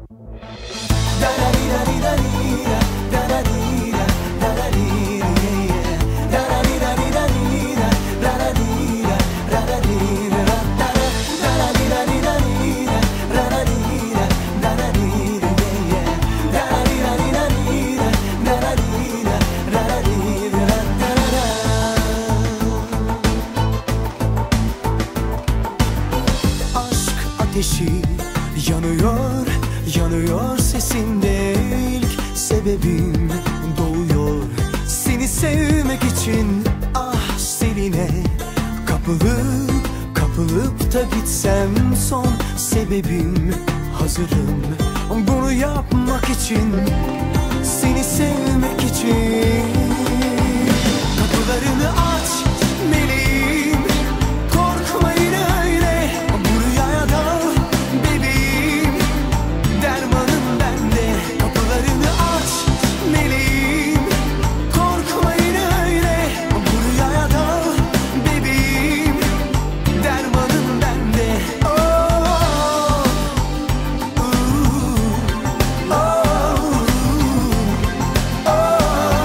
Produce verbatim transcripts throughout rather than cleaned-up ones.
Ateşi yanıyor, yanıyor sesinde. İlk sebebim doğuyor seni sevmek için. Ah seninle kapılıp kapılıp da gitsem son sebebim. Hazırım bunu yapmak için, seni sevmek için. Kapılarını aç meleğim, korkma yine öyle. Bu rüyaya dal bebeğim, dermanın bende. Kapılarını aç meleğim, korkma yine öyle. Bu rüyaya dal bebeğim, dermanın bende. Oh, uh, oh, uh, oh.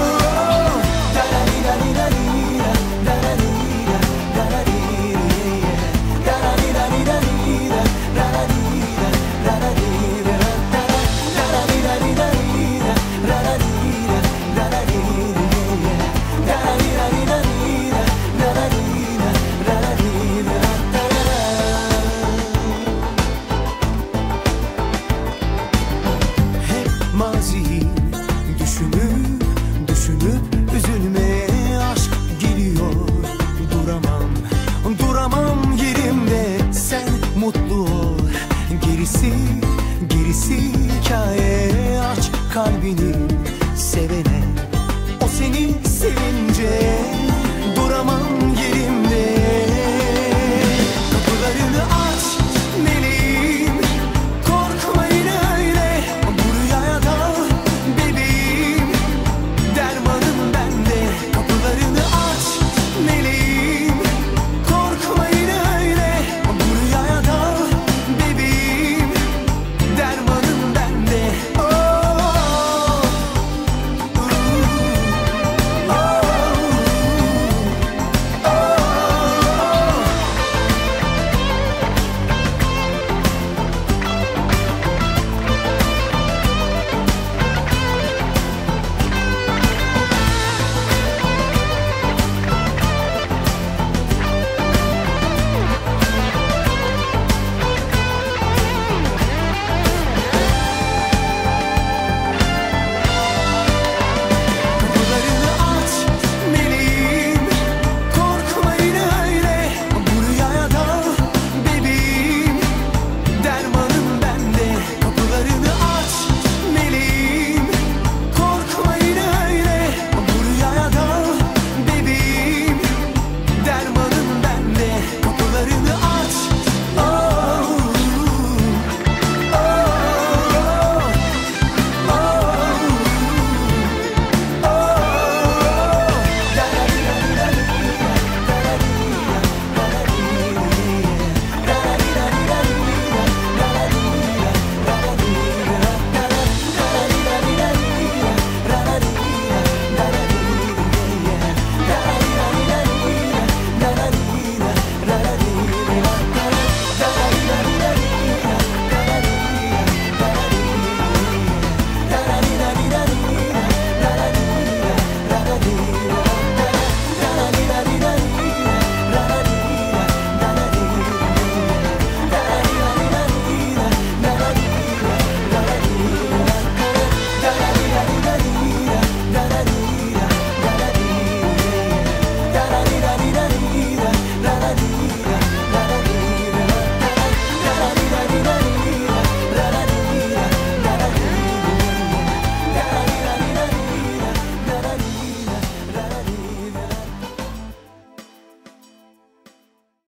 Hep maziyi düşünüp düşünüp üzülmeye. Aşk geliyor, duramam duramam yerimde. Sen mutlu ol, gerisi gerisi hikaye. Aç kalbini sevene, o seni sevince.